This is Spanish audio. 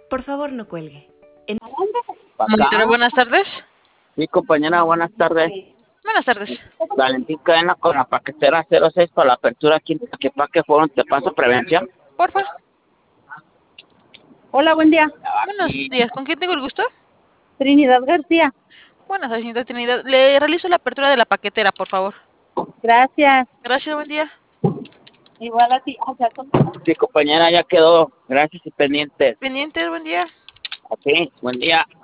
Por favor, no cuelgue. Monitero, buenas tardes. Sí, compañera, buenas tardes. Buenas tardes. Valentín Cadena con la paquetera 06 para la apertura aquí en Tlaquepaque Fueron, te paso prevención. Porfa. Hola, buen día. Buenos días. ¿Con quién tengo el gusto? Trinidad García. Buenas tardes, señorita Trinidad. Le realizo la apertura de la paquetera, por favor. Gracias. Gracias, buen día. Igual a ti. Sí, compañera, ya quedó. Gracias y pendientes. Pendientes, buen día. Ok, buen día.